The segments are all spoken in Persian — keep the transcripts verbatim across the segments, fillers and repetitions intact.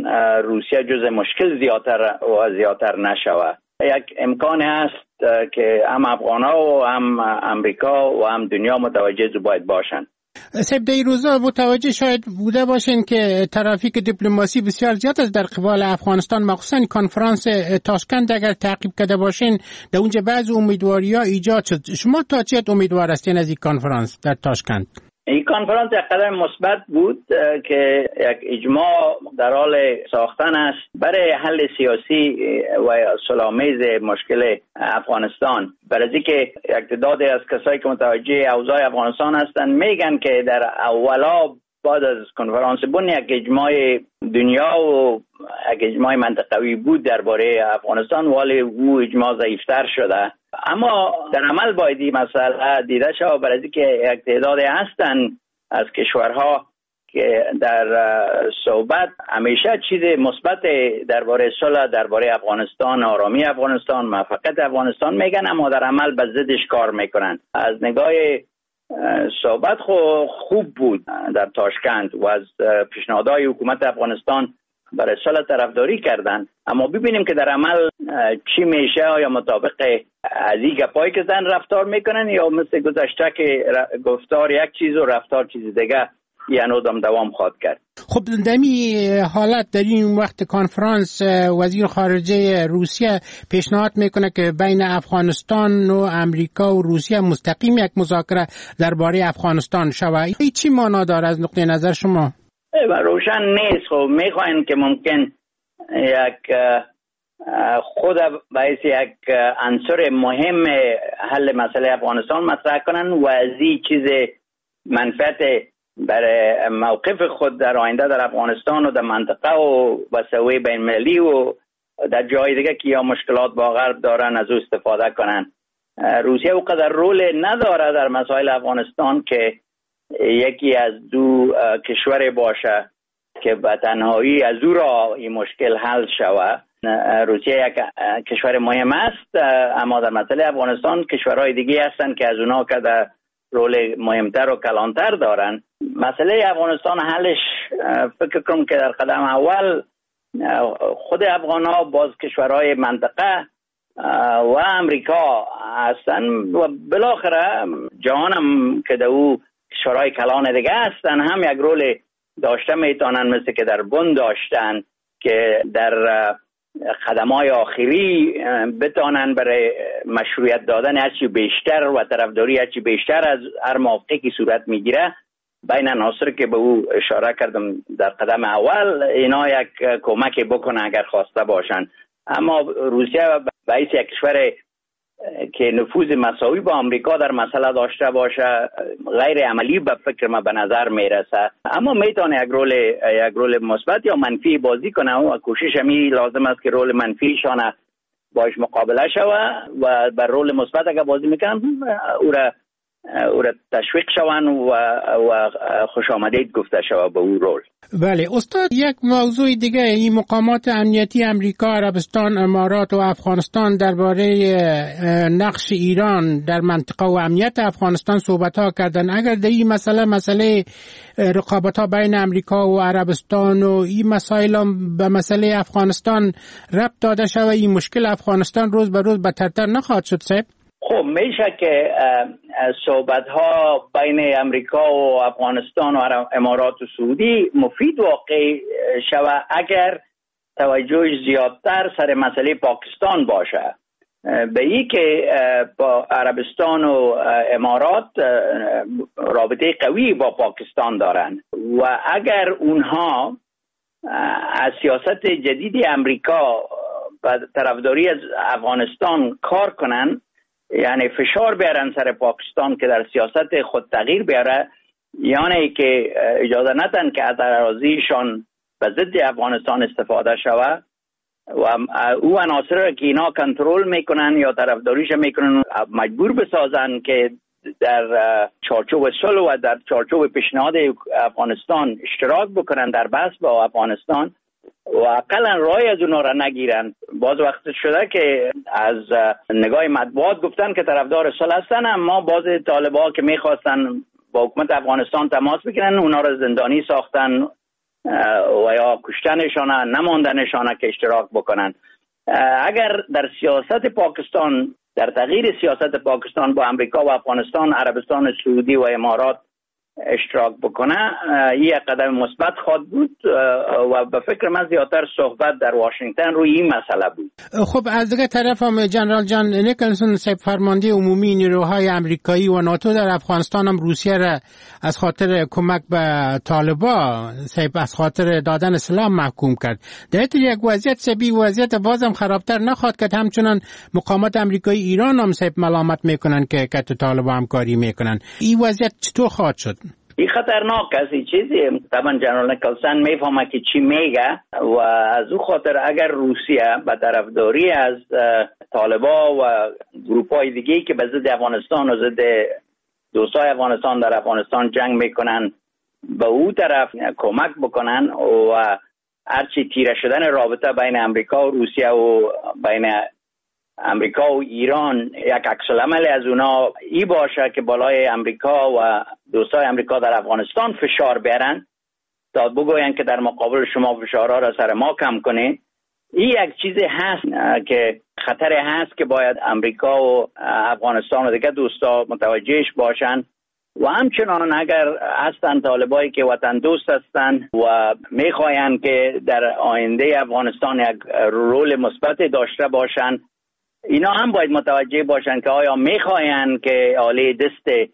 روسیه جز مشکل زیادتر و زیادتر نشود. یک امکان است که هم افغان‌ها و هم امریکا و هم دنیا متوجه باید باشند. سیب در این روزا متوجه شاید بوده باشین که ترافیک دیپلماسی بسیار زیاد است در قبال افغانستان، مخصوصا کنفرانس تاشکند اگر تعقیب کرده باشین در اونجا بعض امیدواری ها ایجاد شد. شما تا چه امیدوار هستین از این کنفرانس در تاشکند؟ این کنفرانس یک قدم مثبت بود که یک اجماع در حال ساختن است برای حل سیاسی و صلح‌آمیز مشکل افغانستان. برای اینکه یک تعداد از کسایی که متوجه اوضاع افغانستان هستند میگن که در اولا بعد از کنفرانس بن یک اجماع دنیا و یک اجماع منطقوی بود درباره افغانستان، ولی او اجماع ضعیفتر شده. اما در عمل باید این مسئله دیده شود برای اینکه یک تعداد هستند از کشورها که در صحبت همیشه چیز مثبت درباره صلح، درباره افغانستان، آرامی افغانستان، موفقیت افغانستان میگن، اما در عمل به ضدش کار میکنن. از نگاه صحبت خوب بود در تاشکند و از پیشنهادهای حکومت افغانستان برای صلح طرفداری کردن، اما ببینیم که در عمل چی میشه. یا مطابق از این گپایی که زن رفتار میکنن یا مثل گذشته که گفتار یک چیز و رفتار چیز دیگه یعنی آدم دوام خواهد کرد. خب در این حالت در این وقت کنفرانس وزیر خارجه روسیه پیشنهاد میکنه که بین افغانستان و امریکا و روسیه مستقیم یک مذاکره درباره افغانستان شود. این چی معنا داره از نقطه نظر شما؟ روشن نیست. خب میخواین که ممکن یک خود باعث یک عنصر مهم حل مسئله افغانستان مطرح کنن و از این چیز منفعت برای موقف خود در آینده در افغانستان و در منطقه و وسوی بین المللی و در جای دیگه که یا مشکلات با غرب دارن از او استفاده کنن. روسیه اونقدر رول نداره در مسائل افغانستان که یکی از دو کشور باشه که به تنهایی از او را این مشکل حل شود. روسیه یک کشور مهم است، اما در مسئله افغانستان کشورهای دیگه هستن که از اونا که در رول مهمتر و کلانتر دارن. مسئله افغانستان حلش فکر کنم که در قدم اول خود افغان‌ها باز کشورهای منطقه و امریکا هستن و بالاخره جهان هم که در او کشورهای کلان دیگه هستن هم یک رول داشته میتونن، مثل که در بن داشتن که در خدمات آخری بتونن برای مشروعیت دادن هرچی بیشتر و طرفداری هرچی بیشتر از هر موافقه که صورت میگیره بین عناصر که به او اشاره کردم در قدم اول اینا یک کمک بکنه اگر خواسته باشن. اما روسیه باعث یک کشور که نفوذ مساوی با آمریکا در مسئله داشته باشه غیر عملی به فکر ما به نظر میرسه، اما میتونه یک رول یک رول مثبت یا منفی بازی کنه و کوشش همی لازم است که رول منفیشان باش مقابله شوه و بر رول مثبت اگر بازی میکنن او را او را تشویق شوند و و خوش آمدید گفته شود به او رول. بله استاد، یک موضوع دیگه این مقامات امنیتی امریکا، عربستان، امارات و افغانستان درباره نقش ایران در منطقه و امنیت افغانستان صحبت ها کردن. اگر در این مسئله مسئله رقابت ها بین امریکا و عربستان و این مسائل هم به مسئله افغانستان ربط داده شود، این مشکل افغانستان روز به روز بدتر نخواهد شد صاحب؟ خب میشه که صحبت ها بین امریکا و افغانستان و امارات و سعودی مفید واقع شود اگر توجه زیادتر سر مسئله پاکستان باشه. به این که با عربستان و امارات رابطه قوی با پاکستان دارن و اگر اونها از سیاست جدید امریکا و طرفداری از افغانستان کار کنن، یعنی فشار بیارن سر پاکستان که در سیاست خود تغییر بیاره، یعنی که اجازه ندن که از اراضیشان به ضد افغانستان استفاده شود و او عناصر که اینا کنترل میکنن یا طرفداریش میکنن مجبور بسازن که در چارچوب صلح و در چارچوب پیشنهاد افغانستان اشتراک بکنن در بحث با افغانستان و اقلا رای از اونا را نگیرن. باز وقت شده که از نگاه مطبوعات گفتن که طرفدار صلح هستن، اما باز طالبان که میخواستن با حکومت افغانستان تماس بگیرن اونا را زندانی ساختن و یا کشتنشان نماندنشان که اشتراک بکنن. اگر در سیاست پاکستان، در تغییر سیاست پاکستان با امریکا و افغانستان، عربستان سعودی و امارات اشتراک بکنه، یک قدم مثبت خواهد بود و به فکر من زیادتر صحبت در واشنگتن روی این مسئله بود. خب از دیگه طرف هم جنرال جان نیکلسون صاحب فرمانده عمومی نیروهای امریکایی و ناتو در افغانستان هم روسیه را از خاطر کمک به طالبان صاحب از خاطر دادن سلاح محکوم کرد. در یک وضعیت سبی وضعیت بازم خرابتر نخواهد کرد. همچنان مقامات امریکایی ایران هم صاحب ملامت میکنن که که طالبان همکاری میکنن. این وضعیت چطور خواهد شد؟ این خطرناک است. این چیزی طبعا جنرال نیکلسون میفهمه که چی میگه و از او خاطر اگر روسیه به طرفداری از طالبان و گروپ‌های دیگه که به ضد افغانستان و ضد دوستای افغانستان در افغانستان جنگ میکنن به او طرف کمک بکنن و هرچی تیره شدن رابطه بین امریکا و روسیه و بین امریکا و ایران یک عکس العمل از اونا ای باشه که بالای امریکا و دوستای امریکا در افغانستان فشار بیارن تا بگوین که در مقابل شما فشارها را سر ما کم کنین. این یک چیزی هست که خطر هست که باید امریکا و افغانستان و دیگه دوستا متوجهش باشن و همچنان اگر هستن طالبایی که وطن دوست هستن و میخواین که در آینده افغانستان یک رول مثبت داشته باشن، اینا هم باید متوجه باشن که آیا میخواین که آله دست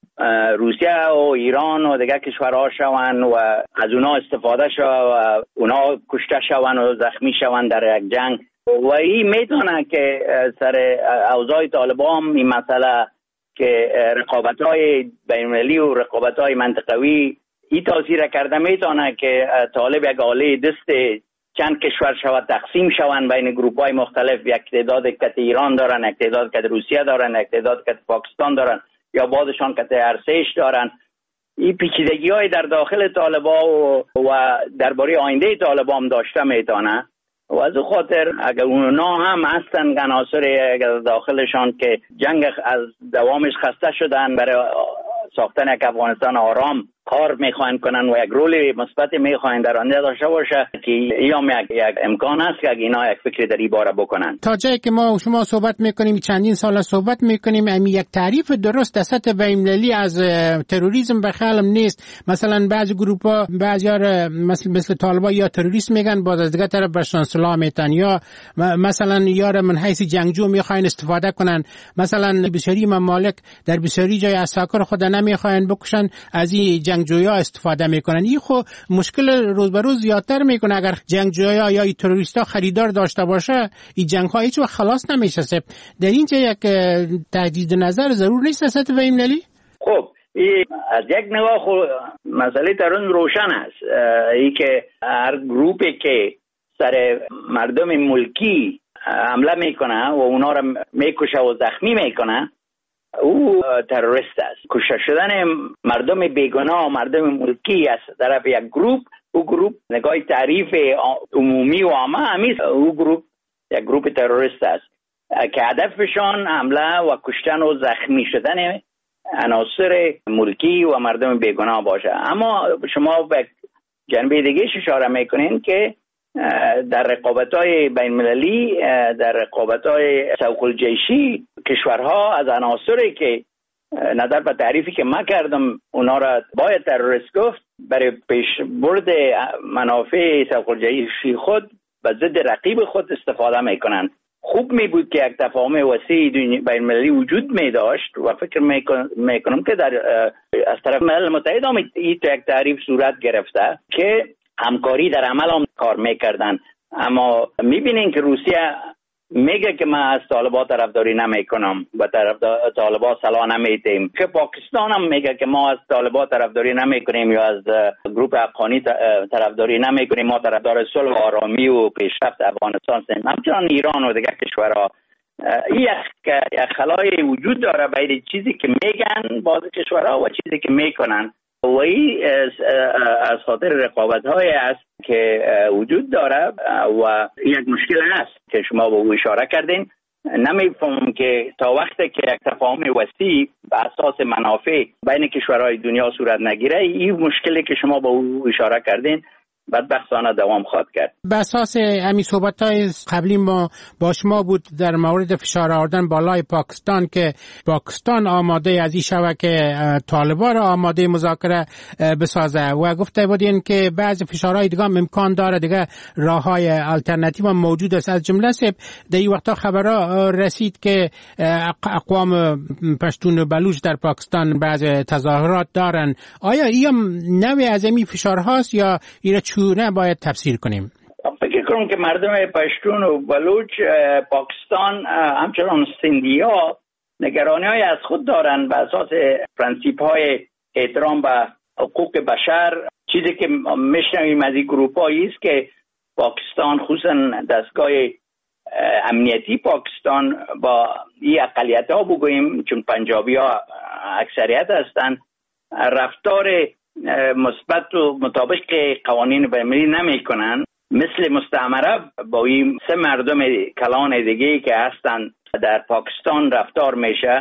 روسیه و ایران و دیگه کشورها شون و از اونا استفاده شو و اونا کشته شون و زخمی شون در یک جنگ و این میتونه که سر اوضاع طالبان این مسئله که رقابت‌های بین‌المللی و رقابت‌های منطقوی این تاثیر کرده میتونه که طالب یک آله دست چند کشور شود تقسیم شوند بین گروه‌های مختلف، یک تعداد کت ایران دارن، یک تعداد کت روسیه دارن، یک تعداد کت پاکستان دارن یا بعضشان کت ارسش دارن. این پیچیدگی‌های در داخل طالبان و, و درباره آینده طالبان داشته میتونه و از خاطر اگر اونا هم هستن عناصر داخلشان که جنگ از دوامش خسته شدن برای ساختن یک افغانستان آرام کار میخواین کنن و یک رول مثبت میخواین در آینده داشته باشه که ایام یک, یک امکان است که اینا یک فکر در این باره بکنن. تا جایی که ما و شما صحبت میکنیم چندین سال صحبت میکنیم امی یک تعریف درست در سطح بین‌المللی از تروریسم به خیالم نیست. مثلا بعضی گروپا بعضی‌ها مثل مثل طالبان یا تروریست میگن، باز از دیگه طرف بهشون سلاح میتن یا مثلا یار من حیث جنگجو میخواین استفاده کنن. مثلا بسیاری ممالک در بسیاری جای اساکر خود نمیخواین بکشن، از این جنگجویا استفاده میکنن. این خو مشکل روز به روز زیادتر میکنه. اگر جنگجویا یا تروریستا خریدار داشته باشه این جنگ ها هیچ وقت خلاص نمیشه. در اینجا یک تجدید نظر ضرور نیست از سطح بین‌المللی؟ خب این از یک نگاه خو مسئله ترون روشن است. این که هر گروپی که سر مردم ملکی حمله میکنه و اونا را میکشه و زخمی میکنه او تروریست است. کشته شدن مردم بیگناه و مردم ملکی است طرف یک گروپ، او گروپ نگاه تعریف عمومی و عامه همیست او گروپ یک گروپ تروریست است که هدفشان حمله و کشتن و زخمی شدن عناصر ملکی و مردم بیگناه باشه. اما شما به جنبه دیگه اشاره میکنین که در رقابت‌های بین‌المللی، در رقابت‌های سوق الجیشی کشورها از عناصری که نظر به تعریفی که من کردم اونا را باید تروریست گفت برای پیشبرد منافع سوق الجیشی خود به ضد رقیب خود استفاده میکنن. خوب می بود که یک تفاهم وسیع بین‌المللی وجود می داشت و فکر میکنم که در از طرف ملل متحد هم این یک تعریف صورت گرفته که همکاری در عمل هم کار میکردن. اما میبینین که روسیه میگه که من از طالبان طرفداری نمیکنم و طرف طالبان سلاح نمیدیم، که پاکستان هم میگه که ما از طالبان طرفداری نمیکنیم یا از گروپ افغانی طرفداری نمیکنیم، ما طرفدار صلح و آرامی و پیشرفت افغانستان هستیم. همچنان ایران و دیگر کشورها. این یک خلای وجود داره بین چیزی که میگن بعض کشورها و چیزی که میکنن و این از خاطر رقابت های است که وجود داره و یک مشکل هست که شما به او اشاره کردین. نمیفهمم که تا وقتی که یک تفاهم وسیع به اساس منافع بین کشورهای دنیا صورت نگیره، این مشکلی که شما به او اشاره کردین بدبختانه دوام خواهد کرد. به اساس امی صحبت‌های قبلی ما با شما بود در مورد فشار آوردن بالای پاکستان که پاکستان آماده از این شود که طالبان آماده مذاکره بسازه و گفته بودین که بعضی فشارهای دیگه هم امکان داره، دیگه راههای الटरनेटिव هم موجود است. از جمله در این وقتا خبرها رسید که اقوام پشتون و بلوچ در پاکستان بعض تظاهرات دارن. آیا این نوع از این فشارهاست یا این چونه باید تفسیر کنیم؟ فکر کنم که مردم پشتون و بلوچ پاکستان همچنان سندی ها نگرانی های از خود دارن به اساس پرنسیپ های احترام به حقوق بشر. چیزی که میشنویم از این گروپ هایی است که پاکستان خصوصا دستگاه امنیتی پاکستان با این اقلیت ها بگوییم چون پنجابی ها اکثریت هستند رفتار مثبت و مطابق قوانین بین‌المللی نمی کنن. مثل مستعمره با این سه مردم کلان دیگه که هستن در پاکستان رفتار میشه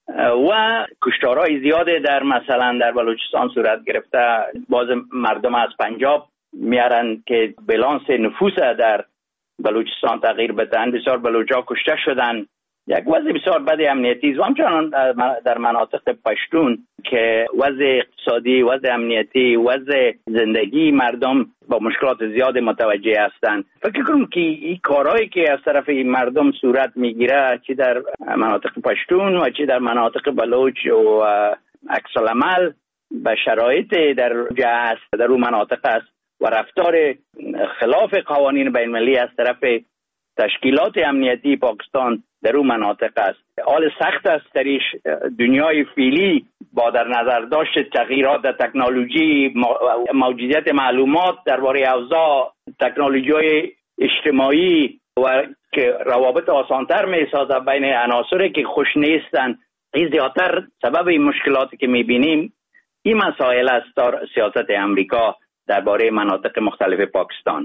و کشتارهای زیاده در مثلا در بلوچستان صورت گرفته. باز مردم از پنجاب میارن که بالانس نفوس در بلوچستان تغییر بدن. بسیار بلوچا کشته شدن. یک وضع بسیار بد امنیتی و همچنان در مناطق پشتون که وضع اقتصادی، وضع امنیتی، وضع زندگی مردم با مشکلات زیاد متوجه هستند. فکر کنم که این کارهایی که از طرف این مردم صورت میگیره چی در مناطق پشتون و چی در مناطق بلوچ و عکس العمل به شرایط در جا است در اون مناطق است و رفتار خلاف قوانین بین‌المللی از طرف تشکیلات امنیتی پاکستان در اون مناطق است. حال سخت است دریش دنیای فعلی با در نظر داشت تغییرات در تکنولوژی، موجودیت معلومات درباره اوضاع تکنولوژی های اجتماعی و که روابط آسانتر می سازه بین عناصری که خوش نیستند. این زیادتر سبب این مشکلاتی که می بینیم این مسائل است در سیاست امریکا درباره مناطق مختلف پاکستان.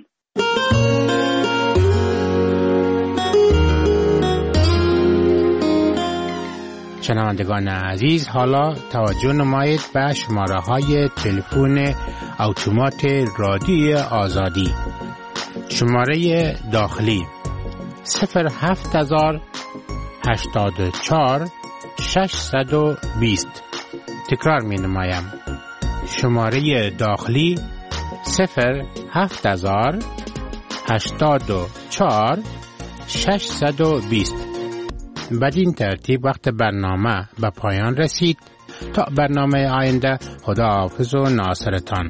شنوندگان عزیز، حالا توجه نمایید به شماره های تلفن اتومات رادیو آزادی. شماره داخلی صفر هفت هزار هشتاد و چهار ششصد و بیست. تکرار می نمایم. شماره داخلی صفر هفت هزار هشتاد و چهار ششصد و بیست. بدین ترتیب وقت برنامه به پایان رسید. تا برنامه آینده، خداحافظ و ناصرتان.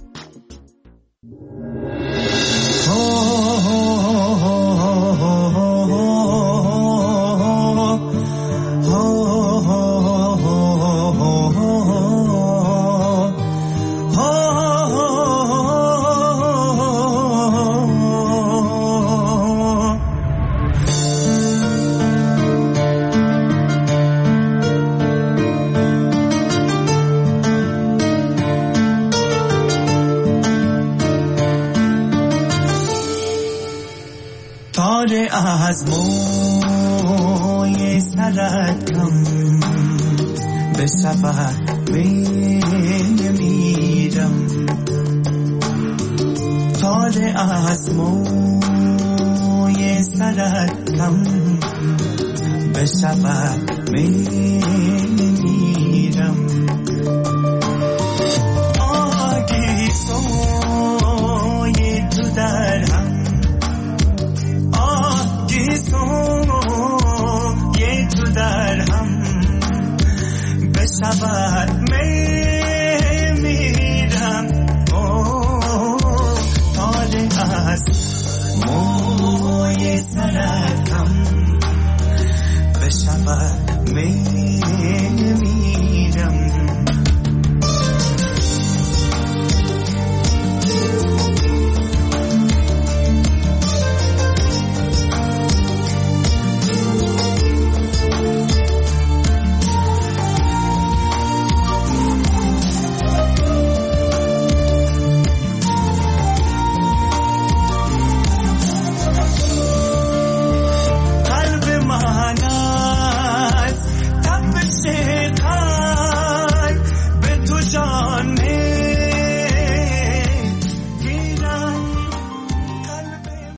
از موی سرت کم به سفر میمیرم. تاج از موی سرت کم به سفر میمیرم.